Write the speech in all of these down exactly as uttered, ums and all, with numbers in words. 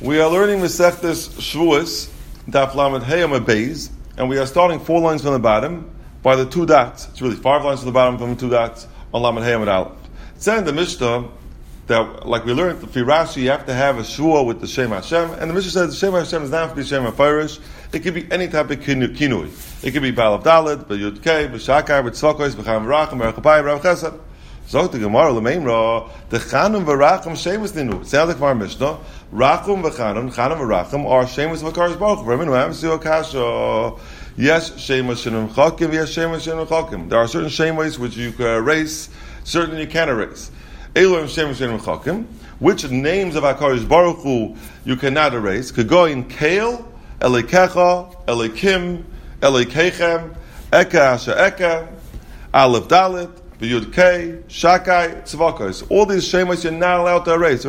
We are learning Masechtas Shavuos, Daf Lamed Hey Amud Beis, and we are starting four lines from the bottom by the two dots. It's really five lines from the bottom from the two dots on Lamed Hey Amud Aleph. It said in the Mishnah that, like we learned, for Rashi, you have to have a Shua with the Shem Hashem, and the Mishnah says the Shem Hashem is not to be Shem HaFarish. It could be any type of kinui. It could be Baal of Dalet, B'Yud Kei, B'Shakar, B'Tzvakos, B'Cham V'Rachim, B'Rachapayim, B'Rav Chesed. Zog the Gemara L'Meimra, the Chanum V'Rachim Shemus Ninu. Sounds like our Mishnah. Rachum V'Chanum, Chanum V'Rachim are Shemus V'Kadosh Baruch Hu. V'Raminu Hamsi Okasha. Yes, Shemus Shenum Chakim. Yes, Shemus Shenum Chakim. There are certain Shemus which you can erase, certain you can't erase. Elohim Shemus Shenum Chakim. Which names of HaKadosh Baruch Hu you cannot erase? Could go in Kael, Elikecha, Elikim, Elikechem, Eka Asha Eka, Aleph Dalet, B'Yud Kei, Shakai, Tzvakos. All these shemos you're not allowed to erase.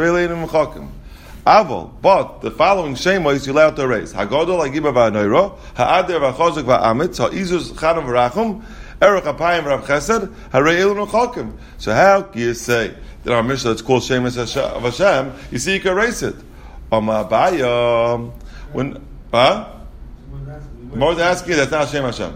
Aval, but the following shemos you're allowed to erase. Hagadol Hagiba V'Anoiro, Ha'ader V'Chazuk V'Amitz, Ha'izuz Chanam V'Rachum, Erech Apayim V'Rav Chesed, Harei Elun V'Chakim. So how can you say that our Mishnah that's called shemos of Hashem, you see you can erase it? Amabaya, when, huh? More than asking you, that's not Shem Hashem.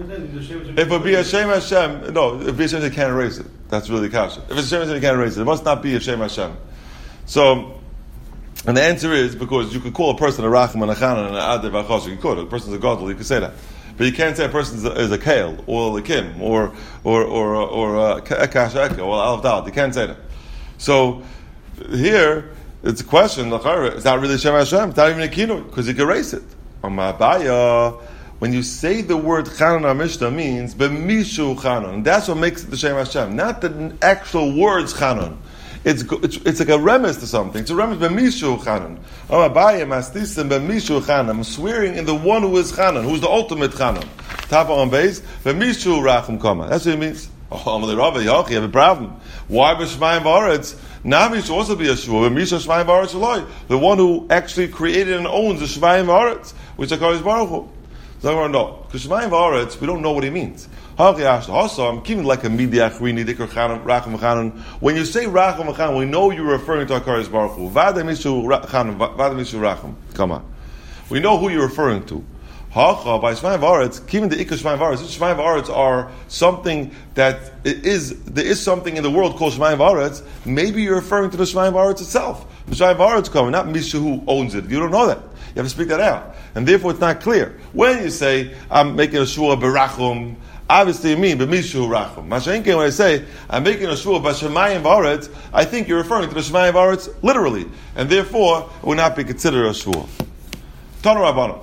If it would be a Shem Hashem, no, if it's a Shem Hashem, you can't erase it. That's really kasha. If it's a Shem Hashem, you can't erase it. It must not be a Shem Hashem. So, and the answer is because you could call a person a Rachim and a Chanan and an Adir V'Achos. You could. A person's a Gadol, you could say that. But you can't say a person is a Kael, or a Kim, or or or or a Eka Eka, or Aleph Dalet. You can't say that. So, here, it's a question, it's not really Shem Hashem, it's not even a Kinu, because you can erase it. Amabaya, when you say the word Chanan, our Mishnah means B'mishu Chanan. And that's what makes it the Shem Hashem. Not the actual words Chanan. It's, it's it's like a remes to something. It's a remes B'mishu Chanan. Amabaya Mastisim B'mishu Chanan. I'm swearing in the one who is Chanan, who's the ultimate Chanan. Tapa on base, B'mishu Rachum Kama. That's what it means. Oh, Amalei Rava, Yoch, you have a problem. Why B'Shmayim V'Aretz? Nami should also be a Shua. B'mishu Shmayim V'Aretz Shaloi. The one who actually created and owns the Shmayim V'Aretz, which are HaKadosh Baruch Hu. So no, because Shmayim V'Aretz, we don't know what he means. Also, I'm keeping like a midiach rini dikar chanam racham v'chanan. When you say racham v'chanan, we know you're referring to HaKadosh Baruch Hu. Vada mishu chanam, vada mishu racham. Come on, we know who you're referring to. Hacha by Shmayim V'Aretz, keeping the ikar Shmayim V'Aretz. Shmayim V'Aretz are something that is there is something in the world called Shmayim V'Aretz. Maybe you're referring to the Shmayim V'Aretz itself. The Shmayim V'Aretz coming, not mishu who owns it. You don't know that. You have to speak that out. And therefore it's not clear. When you say, I'm making a shua berachum, obviously you mean b'mishu rachum. Mashenke, when I say, I'm making a shua b'shemayim v'aretz, I think you're referring to the shemayim v'aretz literally. And therefore, it would not be considered a shua. Tana Rabbana.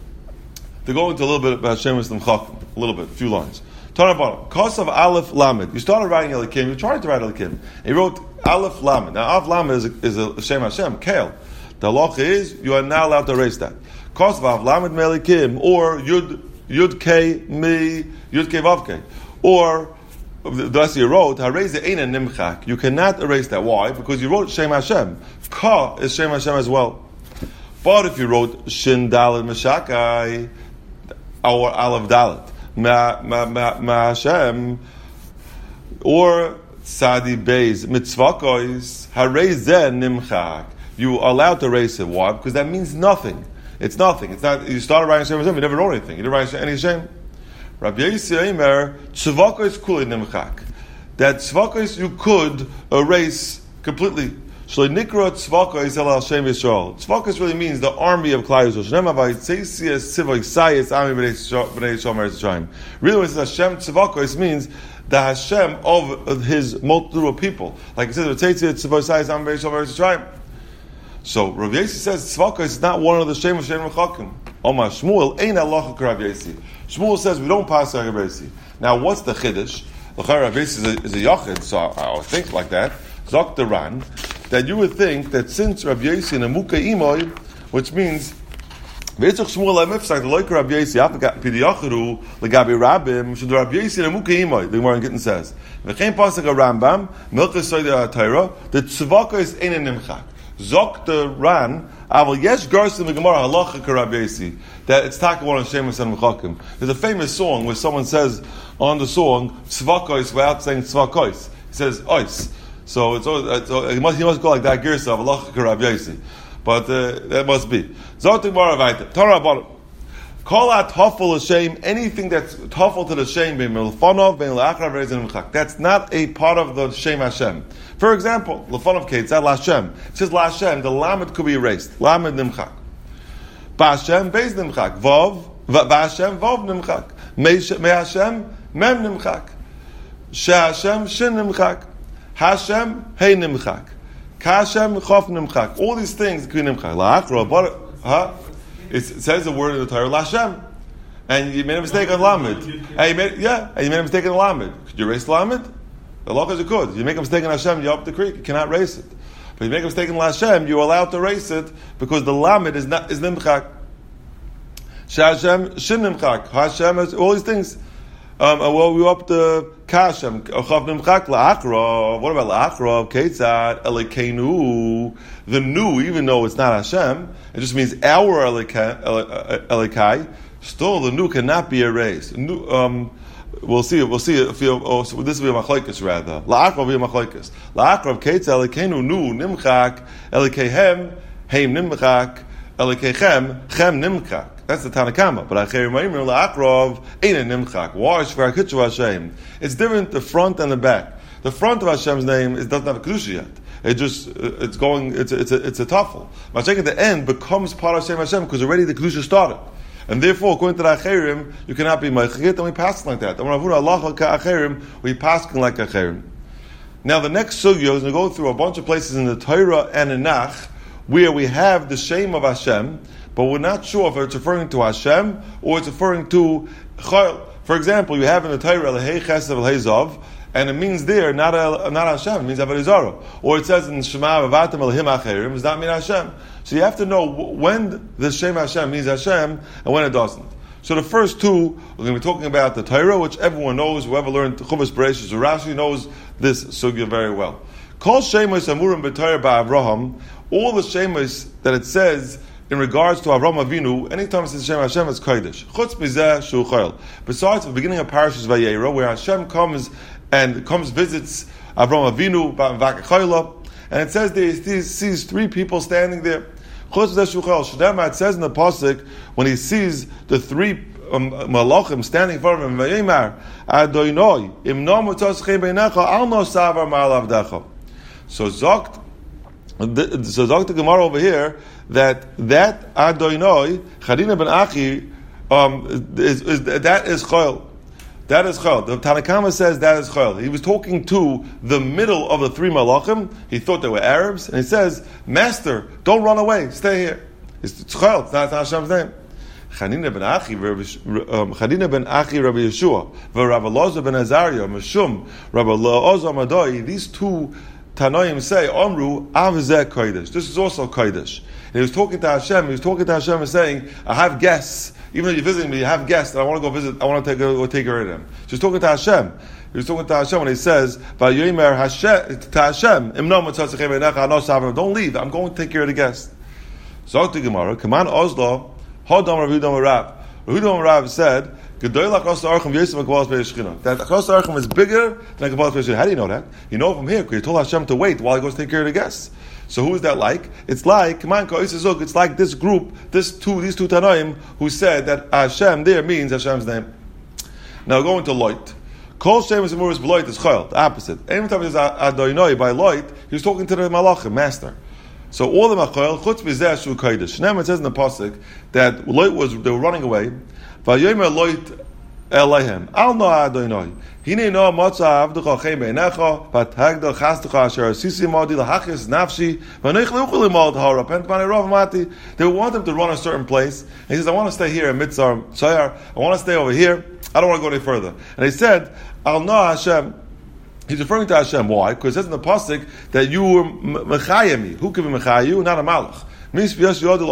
To go into a little bit about Shemus L'Mchakim, a little bit, a few lines. Tana Rabbana. Kosav Aleph Lamed. You started writing Elikim, you tried to write Elikim. And you wrote Aleph Lamed. Now, Aleph Lamed is a, is a Shem Hashem, Kael. The halacha is you are not allowed to erase that. Kosvav lamed melikim or yud yud k mi yud k vav k or the rest you wrote hareze ein nimchak. You cannot erase that. Why? Because you wrote Shem Hashem. Ka is Shem Hashem as well. But if you wrote Shin Dalet Meshakai or Aleph Dalet Ma Ma Ma Ma Hashem or Sadi Beis Mitzvakos hareze nimchak. You are allowed to erase it. Why? Because that means nothing. It's nothing. It's not. You started writing Shem Hashem, you never wrote anything. You didn't write any Shem. Rabbi Yossi Eimer, tzvakos kuli nimchak. That tzvakos you could erase completely. Shloi nikra tzvakos el al Shem Yisrael. Tzvakos really means the army of Klal Yisrael. Shem avay tzeisias tzivay sayis ami b'nei Yisrael meretz Yisrael. Really, when it says Hashem tzvakos means the Hashem of his multitude of people. Like it says, tzeisias tzivay sayis ami b'nei Yisrael meretz Yisrael. So Rav Yossi says tzvaka is not one of the shem of Shem Mechakim. Omar Shmuel ain't halacha k'Rav Yossi. Shmuel says we don't pass like Rav Yossi. Now what's the chiddush? Rav Yossi is a, is a yachid, so I would think like that. Zok the Ran, that you would think that since Rav Yossi in a muka imoy, which means V'etzach Shmuel ha'mifsak the loik Rav Yossi afakat pidiyachiru legabi rabim should Rav Yossi in a muka imoy. The Gemara in Gittin says v'chein pasuk a Rambam milchus soida ha'Torah the tzvaka is ein nimchak. Zok the Ran, Aval Yesh Garsin the Gemara Halacha K'Rav Yossi that it's taka one of Shemus and Mechakim. There's a famous song where someone says on the song Tzvakos without saying Tzvakos. He says Ois. So it's always, it's, he must he must go like that Girsa of Halacha K'Rav Yossi. but uh, that must be. Zotik Mara Vaita. Torah Rabbanim. Call out tafel l'shem, anything that's tafel to the shem, that's not a part of the Shem Hashem. For example, l'fonov keitzad l'Hashem. It says l'Hashem, the lamed could be erased. Lamed nimchak. Ba'Hashem, beis nimchak. Vav, ba'Hashem, vav nimchak. Me Hashem, mem nimchak. She Hashem, shin nimchak. Hashem, hey nimchak. Ka Hashem, chof nimchak. All these things could be nimchak. La'akra, but, huh? It says the word in the Torah, Lashem. And you made a mistake on Lamed. And you made, yeah, and you made a mistake on Lamed. Could you erase Lamed? The law is you could. You make a mistake on Hashem, you're up the creek, you cannot erase it. But you make a mistake on Lashem, you're allowed to erase it because the Lamed is not is Nimchak. Hashem, Shin Nimchak. Hashem is all these things. Um, well, we up the Kashem, Chav Nimchak, La'akra. What about La'akra? Keitzad, Elokeinu. The new, even though it's not Hashem, it just means our Elikai. Still, the new cannot be erased. New, um, we'll see. We'll see. If you, oh, so this will be a machlokes rather. La'akra will be a machlokes. La'akra Keitzad, Elokeinu, nu Nimchak, Elikehem, Heim Nimchak, Elikechem, Chem Nimchak. That's the Tanakama. But Acherim Ma'imir La'akrov ain't a Nimchak. Why? Shvar Hashem. It's different the front and the back. The front of Hashem's name is doesn't have a kedusha yet. It just it's going. It's a, it's a, it's a tafel. Mashiach at the end becomes part of Shem Hashem because already the kedusha started, and therefore according to the Acherim you cannot be meichit, and we pass like that. And when Allah ka Acherim, we pass like Acherim. Now the next sugya is going to go through a bunch of places in the Torah and in Nach where we have the shame of Hashem, but we're not sure if it's referring to Hashem or it's referring to Chayil. For example, you have in the Torah Lehei Chesed Lehei Zav, and it means there not a, not Hashem, it means Avodah Zarah. Or it says in Shema Vavatem Elohim Acherim, it does not mean Hashem. So you have to know when the Shem Hashem means Hashem and when it doesn't. So the first two, we're going to be talking about the Torah, which everyone knows, whoever learned Chumash Bereshis or Rashi knows this sugya very well. Kol Shemos Amurim B'Torah Ba'Avraham, all the Shemos that it says in regards to Avraham Avinu, anytime it says Shem Hashem, it's Kodesh. Chutz Mizeh Shu Chayil. Besides the beginning of Parashas Vayera, where Hashem comes and comes visits Avraham Avinu, Ba'Vak Chayla, and it says there he sees three people standing there. Chutz Mizeh Shu Chayil. Shadema, it says in the pasuk when he sees the three um, malachim standing in front of him, Vayimar Adonai Im No Motzos Chei Beinecha Al No Savar Ma'al Avdecha. So Zokt, so Zokt the Gemara over here that that Adonai Chadina ben Achi um, is, is that is Chayil. That is Chayil. The Tanakama says that is Chayil. He was talking to the middle of the three malachim. He thought they were Arabs, and he says, "Master, don't run away. Stay here." It's, it's Chayil. It's not, it's not Hashem's name. Chadina ben Achi, um, Chadina ben Achi, Rabbi Yeshua, Rabbi Elazar ben Azariah, Meshum, Rabbi Elazar Madoi. These two Tanoim say, Omru, Avzeh Kodesh. This is also Kodesh. And he was talking to Hashem, he was talking to Hashem and saying, I have guests, even though you're visiting me, you have guests, and I want to go visit, I want to take, go take care of them. So he's talking to Hashem. He was talking to Hashem when he says, Vayomer Hashem, to Hashem, don't leave, I'm going to take care of the guests. So to Gemara, Kaman Ozlo, Hodom Rav Yudom Rav. Rav Yudom Rav said, that Achos Archim is bigger than Kabbalas Beis Shechina. How do you know that? You know from here because you told Hashem to wait while he goes to take care of the guests. So who is that like? It's like it's like this group, this two, these two Tanoim who said that Hashem there means Hashem's name. Now going to Loit. Kol Shemus Amuris B'Loit is Chayil, the opposite. Every time he says Adonai by Loit, he was talking to the Malachim, master. So all the Chayil, Chutz Mizeh Shu Kodesh. Now it says in the pasuk that Loit was they were running away. Vayomer Loit Elohem Al No Adonai Hine No Motza Avducha Chei Beinecha Vatagdal Chastucha Asher Sisi Modi Lahachis Nafshi Vanich Leuchel Imol Tahora Pent Mani Rav Mati. They want him to run a certain place. And he says, I want to stay here in Mitzar Sayar. I want to stay over here. I don't want to go any further. And he said, Al No Hashem. He's referring to Hashem. Why? Because it says in the pasuk that you were mechayemi. Who can be mechayu? Not a malach. That's what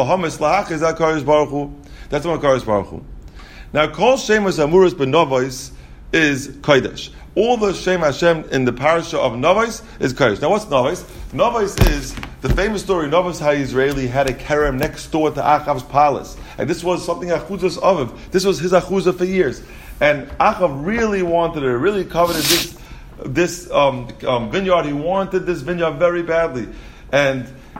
Kadosh Baruch Hu. Now, Kol Shemus Amuris Ben Novos is Kodesh. All the Shem Hashem in the parasha of Novos is Kodesh. Now, what's Novos? Novos is the famous story. Novos how Israeli had a kerem next door to Achav's palace, and this was something Achuzas Aviv. This was his Achuzah for years, and Achav really wanted it. Really coveted this this um, um, vineyard. He wanted this vineyard very badly, and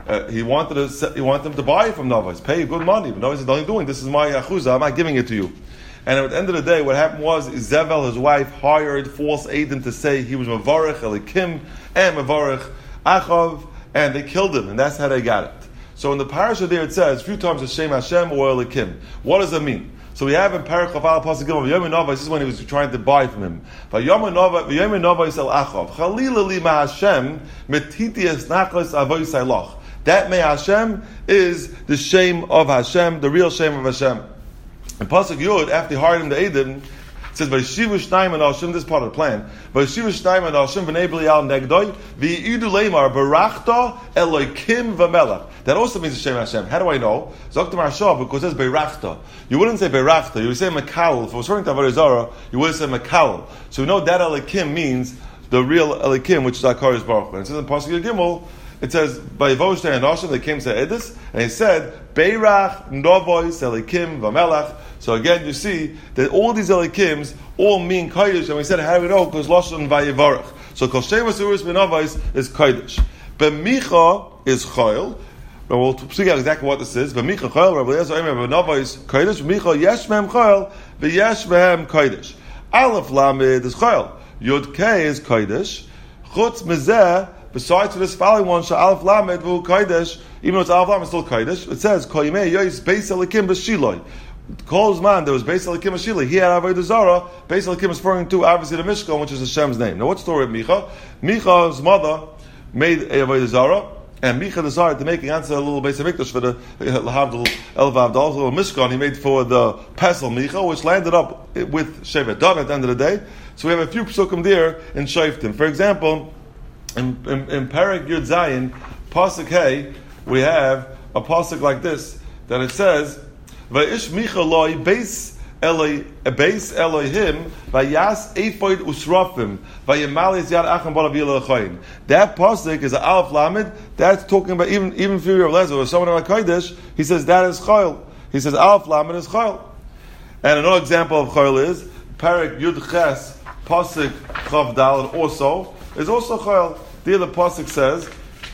Uh, he wanted to, he wanted them to buy from Navos, pay good money. But Navos said, "Don't doing this is my achuzah. I'm not giving it to you." And at the end of the day, what happened was Zevel, his wife, hired false agent to say he was Mavarech Elikim and Mavarech Achav, and they killed him, and that's how they got it. So in the parasha there it says a few times Hashem Hashem or Elikim. What does it mean? So we have in Perek Chaval Pasuk Gimel, V'yom Nova, this is when he was trying to buy from him. V'yom Nova, V'yom Nova Yisrael Achav. Chalila li ma Hashem, metitias nachos avoy saylach. That may Hashem is the shame of Hashem, the real shame of Hashem. And Pasuk Yud, after he hired him to Eden, it says, V'yishivu shnayim and Hashem, this is part of the plan. V'yishivu shnayim and Hashem v'nei b'lial negdoi, v'iyidu leimar, berachta Elokim v'melech. That also means Hashem Hashem. How do I know? Zok to Marshal, because it says berachta. You wouldn't say berachta, you would say Makal. If it was referring to Avodah Zarah, you would say Makal. So we know that Elokim means the real Elokim, which is HaKadosh Baruch Hu. And it says in Pasuk Gimel, it says, Vayivosh and Hashem, they came to Edis, and he said, Beirach, Novois, Elikim, Vamelach. So again, you see that all these Elikims all mean Kodesh, and we said, how do we know? Because Lashon Vayivarach. So Kol Shemas Uris Benovais is Kodesh. Bemicha is Chayil. But we'll figure out exactly what this is. Bemicha Chayil, Rabbi Eliezer Omer, Benovais Kodesh. Bemicha Yesh Mehem Chayil, V'yesh Mehem Kodesh. Aleph Lamed is Chayil. Yud Kei is Kodesh. Chutz Mezeh, besides for this following one, Sha'alef Lamed V'hu Kodesh, even though it's Alef Lamed, it's still Kodesh. It says, Kol Yimei Yois Beis Elikim B'Shiloi. Kol's man, there was Beis Elikim B'Shiloi. He had Avodah Zarah. Beis Elikim is referring to, obviously, the Mishkan, which is Hashem's name. Now, what's the story of Micha? Micha's mother made a Avodah Zarah, and Micha decided to make an answer a little Beis HaMikdash for the Lahavdil, Elvav Dal, a little Mishkan he made for the Pesel Micha, which landed up with Shevet Dan at the end of the day. So we have a few psukim there in Shoftim. For example, In, in, in Perek Yud Zayin, Pasuk Hey, we have a Pasuk like this, that it says, Vayish Micha loi beis Eloi, beis Elohim, vayas eifod usrafim, vayimalis yad acham balav yilachayim. That Pasuk is an Aleph Lamed, that's talking about, even, even for Rav Lezer, or someone like Kodesh, he says that is Chayil. He says Aleph Lamed is Chayil. And another example of Chayil is, Perek Yud Ches, Pasuk Chav Daled also, is also Chayil. There the Pasuk says,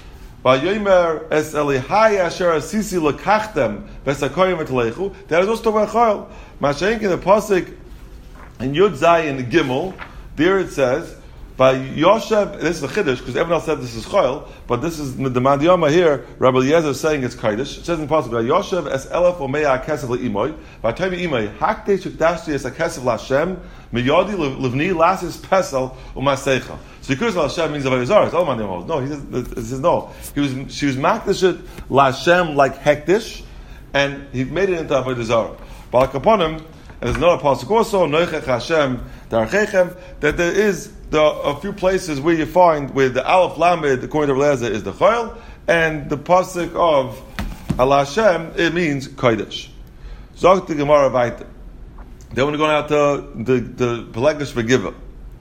"Vayomer es Elihai asher asisi lekachtem v'sakoyim etleichu." That is also talking about Chayil. Mashenk in the Pasuk in Yud Zayin Gimel, there it says, "Vayoshev." This is a chiddush because everyone else said this is Chayil, but this is the Mandiyama here. Rabbi Eliezer is saying it's Kodesh. It says in the Pasuk, "Vayoshev es elef omeya kesef leimoy v'taymi imoy hakte shukdashti es kesef lashem miyodi livni lasis pesel umasecha." So because Hashem means Avodah Zarah, it's all Mandiyama. No, he says, he says no. He was she was makdashet lashem like hektish, and he made it into Avodah Zarah. But kaponim, and there's another pasuk also, Noichech Hashem Darchechem, that there is the, a few places where you find where the Aleph Lamed, according to Rabbi Eliezer, is the Chayil, and the pasuk of Al Hashem, it means Kodesh. Zog the Gemara weiter. Then we're going out to the the Pelegish Begiva.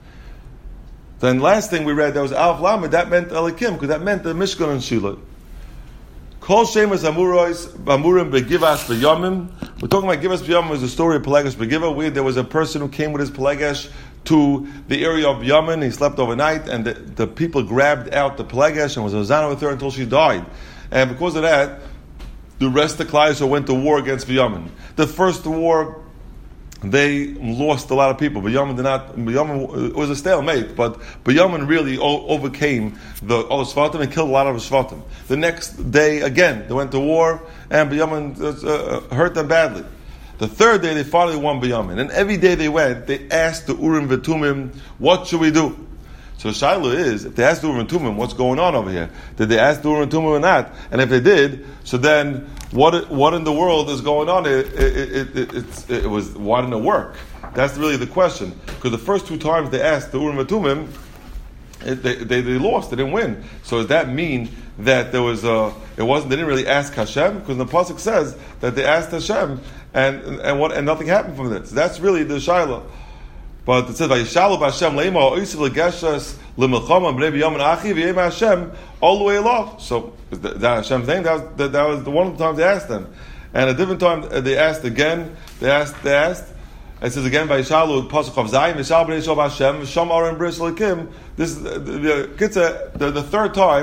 Then last thing we read, that was Aleph Lamed, that meant Elikim, because that meant the Mishkan and Shiloh. Kol Shemas Amurois Amurim Begivas B'Yomim. We're talking about Givas B'Yomim is the story of Pelegesh Begiva, where there was a person who came with his Pelegesh to the area of Yamin. He slept overnight, and the, the people grabbed out the Pelegesh and was Hosanna with her until she died. And because of that, the rest of the Klai went to war against Yamin. The first war, they lost a lot of people. Binyamin did not. Binyamin, it was a stalemate, but Binyamin really o- overcame the all the Shvatim and killed a lot of the Shvatim. The next day, again, they went to war, and Binyamin uh, hurt them badly. The third day, they finally won Binyamin, and every day they went, they asked the Urim V'Tumim, "What should we do?" So Shiloh is, if they asked the Urim Tumim, what's going on over here? Did they ask the Urim Tumim or not? And if they did, so then what what in the world is going on? It, it, it, it, it, it was, why didn't it work? That's really the question. Because the first two times they asked the Urim Tumim, it, they, they they lost, they didn't win. So does that mean that there was a, it wasn't, they didn't really ask Hashem? Because the Pasuk says that they asked Hashem, and and what and nothing happened from this. That's really the Shiloh. But it says, "Vayishalu b'Hashem leima oisiv legeshas lemilchama b'nei b'yom achi v'yem Hashem all the way along." So that Hashem's name. That was that, that was the one of the times they asked them, and a different time they asked again. They asked. They asked. It says again, "Vayishalu pasuk of Zayin v'shal b'nei shal b'Hashem v'sham arim bris lekim." This is the the, the the third time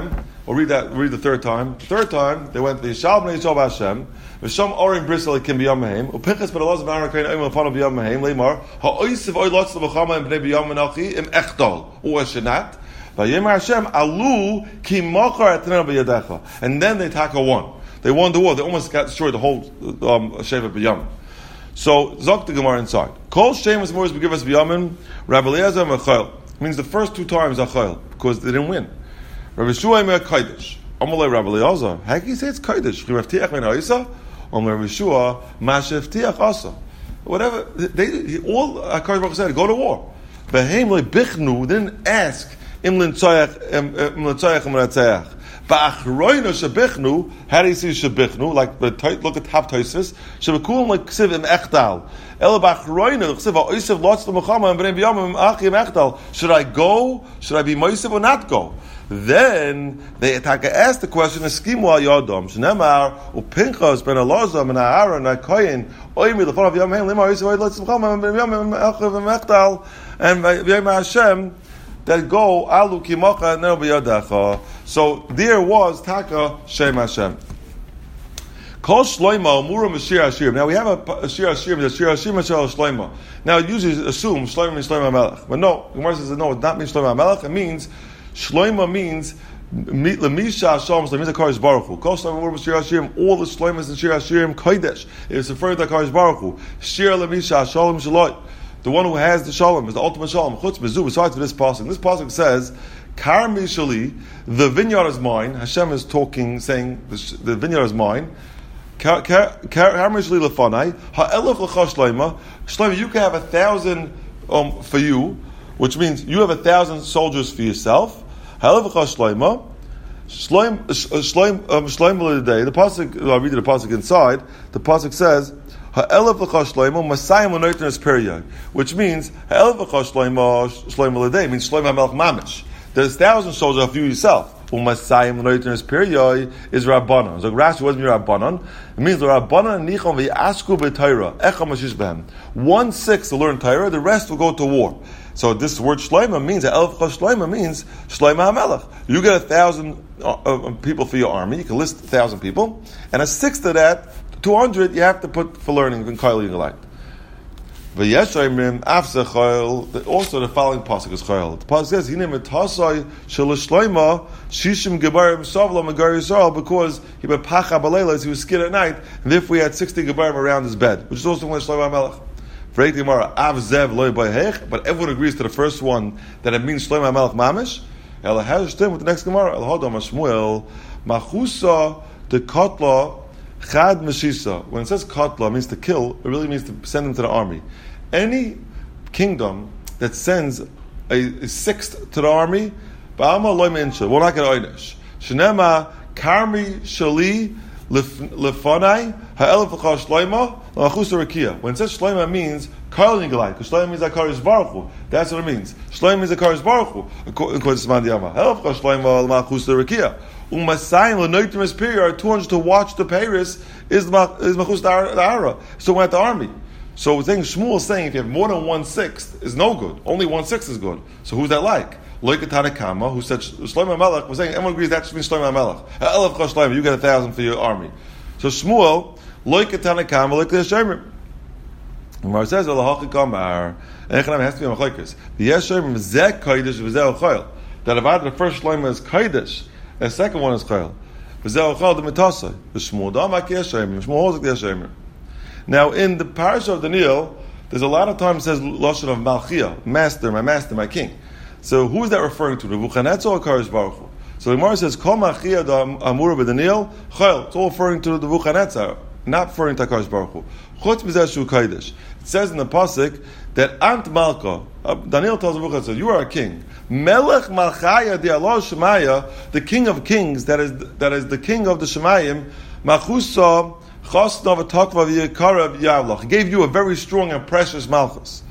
We'll read that. Read the third time. The third time they went to the Yishal b'nei Yishal b'Hashem. V'sham orim brisel kim b'yam mehem. U'pinchas ben Elazar ben Aaron kain oim l'fanav b'yam mehem. Leimar ha'oisiv oy lotzah b'chama im b'nei b'yam menachi im echdol u'eshenat. V'yemar Hashem alu ki machar etnena b'yadecha. And then they tackle one. They won the war. They almost got destroyed the whole um, Shevet b'yam. So Zok the Gemara inside. Kol Shemus Moris b'givas b'yamin Rabbi Eliezer mechayil. Means the first two times achayil because they didn't win. Rabbi Shua me Kodesh. Amalei Rabbi Eliezer. How can you say it's Kodesh? Chivavtiach men ha'isa. Amalei Rabbi Shua mashivtiach asa. Whatever they all Hakadosh Baruch Hu said, go to war. Behem le bichnu didn't ask im l'ntzayach im l'ntzayach im l'ntzayach. Ba'achroinu shebichnu. How do you see shebichnu? Like the look at top Tosfos. Shebekulim like ksiv im echtal. El ba'achroinu ksiv ha'oisiv lotzah l'mechama and b'nei b'yam im achi im echtal. Should I go? Should I be moisiv or not go? Then they attack. Ask the question: "Eskimu al yadam shnemar upinchas ben Elazar ben Aaron nakoyin oimi lefonav yom hein limar yisrael letzimcham ben yom achav mechtal and v'yom Hashem that go alu kimacha no b'yadacha." So there was taka Shem Hashem. Kol shloima umura mashir hashirim. Now we have a, a shir hashirim. The shir hashirim shel shloima. Now it usually assumes shloima means shloima melech, but no. The Gemara says no. It not means shloima melech. It means Shloima means Lemisha Shalom. It means the Hakadosh Baruch Hu. Kol Shloima Mur B'Shir Hashirim. All the Shloimas and Shir Hashirim Kodesh. It is referring to the Hakadosh Baruch Hu. Shir Lemisha Shalom Shaloi. The one who has the Shalom is the ultimate Shalom. Chutz Bezu. Besides this pasuk, this pasuk says, Karmi Shali. The vineyard is mine. Hashem is talking, saying the, the vineyard is mine. Karmi Shali Lefanai. Ha'elef L'cha Shloima. Shloima, you can have a thousand um, for you, which means you have a thousand soldiers for yourself. However, Shloima, Shloim, Shloim, Shloim day. The pasuk, I'll read the pasuk inside. The pasuk says, "Ha'elav l'cha Shloima Masayim l'noitnes period," which means Ha'elav l'cha Shloima Shloim l'day means Shloim HaMelech Mamish. There's thousand soldiers for you yourself. U'Masayim l'noitnes period is Rabbanon. So Rashi wasn't Rabbanon. It means the Rabbanon nichon v'yasku b'Torah echam mashish behem. One sixth will learn Torah. The rest will go to war. So this word shloima means elf shloima means shloima hamelech. You get a thousand uh, people for your army. You can list a thousand people, and a sixth of that, two hundred, you have to put for learning in Kail Yigalayt. V'yeshayimim afse chayil. Also, the following pasuk is chayil. The pasuk says, "Hine metasai shel shloima shishim gebarim savla megar Yisrael," because he bepacha baleilas, he was scared at night, and therefore he had sixty gebarim around his bed, which is also one shloima hamelech. But everyone agrees to the first one that it means Shlomo HaMelech Mamish. El Hashtem with the next Gemara. El Hodam Shmuel Machusa de Kotla Chad Meshisa. When it says Kotla, it means to kill. It really means to send them to the army. Any kingdom that sends a, a sixth to the army, Ba'ama Loy Mensha, will not get Oynish. Shenema Karmi Shali Lefanai Ha'elef L'cha Shloima L'Machusa Rekia. When it says Shloima means Karl Yigalayt, because Shloima means Hakadosh Baruch Hu. That's what it means. Shloima means Hakadosh Baruch Hu. According to Siman Diyama, Ha'elef L'cha Shloima L'Machusa Rekia. U'Masayim L'Noitim Espiriar, two hundred to watch the Paris is is Machus Da'ara. So we're at the army. So we're saying Shmuel is saying if you have more than one sixth is no good. Only one sixth is good. So who's that like? Loik Tanakama, who said Shlomo HaMelech, was saying everyone agrees that should mean Shlomo HaMelech. Elef Chos Shlomo, you get a thousand for your army. So Shmuel, Loik Tanakama, Loik Yeshayim. Gemara says, Olahachi Kamar, Echanam has to be a Machlekes. The Yeshayim Zek Kodesh V'Zeh Ochayil. That if either the first Shlomo is Kodesh, and the second one is Chayil. V'Zeh Ochayil the Mitasai. The Shmuel Damak Yeshayim. Shmuel holds the Yeshayim. Now in the parasha of Daniel, there's a lot of times it says Lashon of Malchia, master, my master, my king. So who is that referring to? Nebuchadnezzar or Hakadosh Baruch Hu? So the Gemara says, Kol Machia Amura B'Daniel Chayil. It's all referring to Nebuchadnezzar, not referring to Hakadosh Baruch Hu. Chutz B'Zeh Shu Kodesh. It says in the pasuk that Ant Malka, uh, Daniel tells Nebuchadnezzar, you are a king. Melech Malchaya Di'Allah Shemaya, the king of kings, that is that is the king of the Shemayim, Machusa Chasnav Takva V'Yikara V'Yavlach. He gave you a very strong and precious Malchus.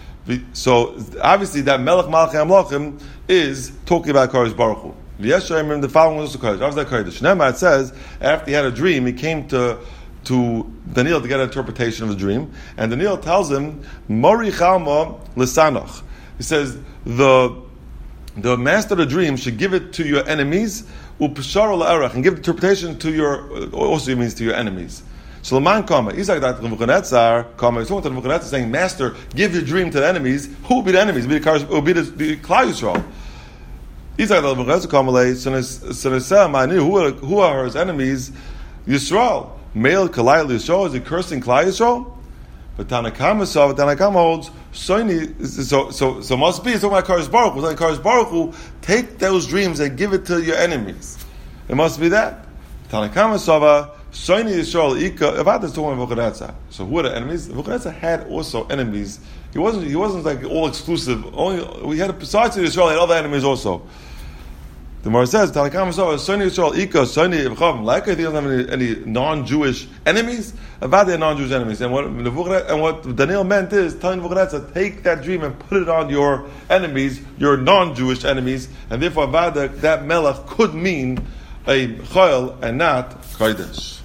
So obviously that Melech Malchei Amlachim is talking about Hakadosh Baruch Hu. Yeshayim, the following was also Kodesh. How was that Kodesh? Shneimah, it says after he had a dream, he came to to Daniel to get an interpretation of the dream, and Daniel tells him Mori Chalma Lisanach. He says the the master of the dream should give it to your enemies upshar la'erach, and give interpretation to your, also it means to your enemies. So Laman Kama, Isaac that Nebuchadnezzar Kama, he's talking to Nebuchadnezzar saying, Master, give your dream to the enemies. Who will be the enemies? It will be the, the Klal Yisrael. Isaac that Nebuchadnezzar Kama, who who are his enemies? Yisrael. Male Kalai Yisrael, is he cursing Klal Yisrael? But Tanakama saw, but Tanakama holds, so so so must be, it's talking about Kadosh Baruch Hu. Kadosh Baruch Hu, take those dreams and give it to your enemies. It must be that. Tanakama saw, Shoni Yisrael Ika. About this talking about Nebuchadnezzar. So who are the enemies? Nebuchadnezzar had also enemies. He wasn't. He wasn't like all exclusive. Only we had besides Yisrael, he had other enemies also. The Gemara says, "Tanakam saw Shoni Yisrael Ika Shoni Ibcham." Like he doesn't have any, any non-Jewish enemies. About their non-Jewish enemies, and what and what Daniel meant is telling Nebuchadnezzar, take that dream and put it on your enemies, your non-Jewish enemies, and therefore about that melech could mean a chayil and not kodesh.